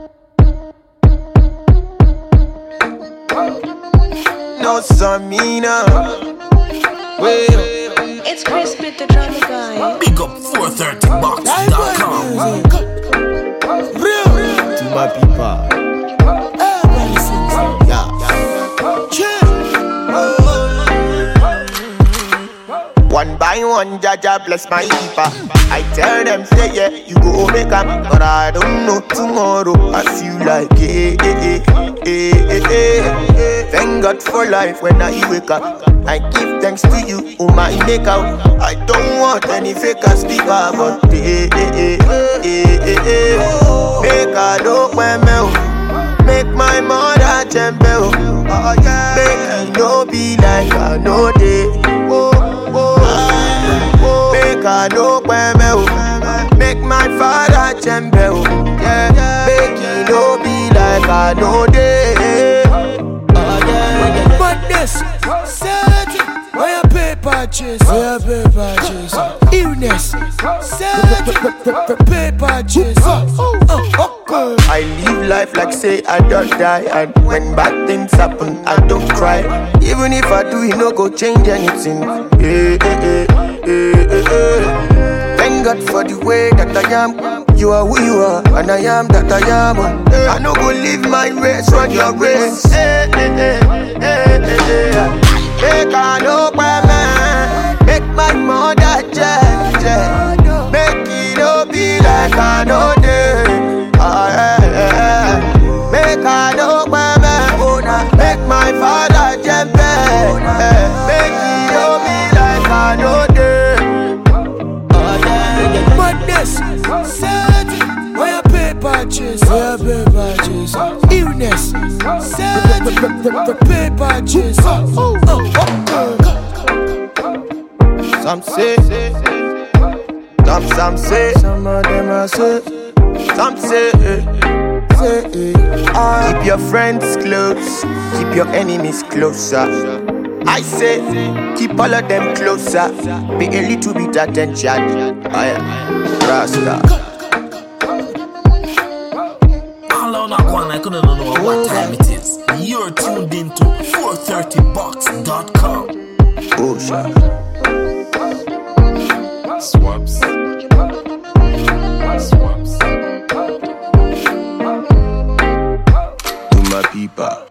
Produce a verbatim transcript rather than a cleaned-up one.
No Samina. Wait. It's Chris with the drama guy. Big up four thirty box dot com. To my people. Yeah. One by one, Jaja bless my keeper. I tell them, say yeah, you go make up. But I don't know tomorrow. I feel like, eh, eh, eh, eh, eh, eh. Thank God for life when I wake up. I give thanks to you, who my make out. I don't want any fake speaker, but eh, eh, eh, eh, eh, eh. Make a dope when me, make my mother tremble. Oh, yeah. Make it no be like I know they. Oh, oh. Make a dope when me, make my father tremble. Yeah, make it no be like I know they. Oh, yeah, yeah. But this, certain, where your paper chase, where your paper chase, illness, certain, paper chase. I live life like say I don't die. And when bad things happen, I don't cry. Even if I do, it no go change anything. Hey, hey, hey, hey, hey, hey. Thank God for the way that I am. You are who you are, and I am that I am. I no go live my race, run your race. Hey, hey, hey, hey, hey, hey. Make a no man, make my mother change. Make it no be like I know they. Oh, yeah, yeah. Make a no man, make my father jump. Make it no be like I know they. Oh, yeah, yeah. But this, certain, where your paper chase, where your paper chase, illness, certain, paper chase. Some say, some some say, Some of them are say, some say, say, ah. keep your friends close, keep your enemies closer. I say, keep all of them closer, pay a little bit attention. I am Rasta. All on that one, I couldn't know what time it is. You're tuned into four thirty box dot com. Oh, sure. Swaps. Swaps. To my people.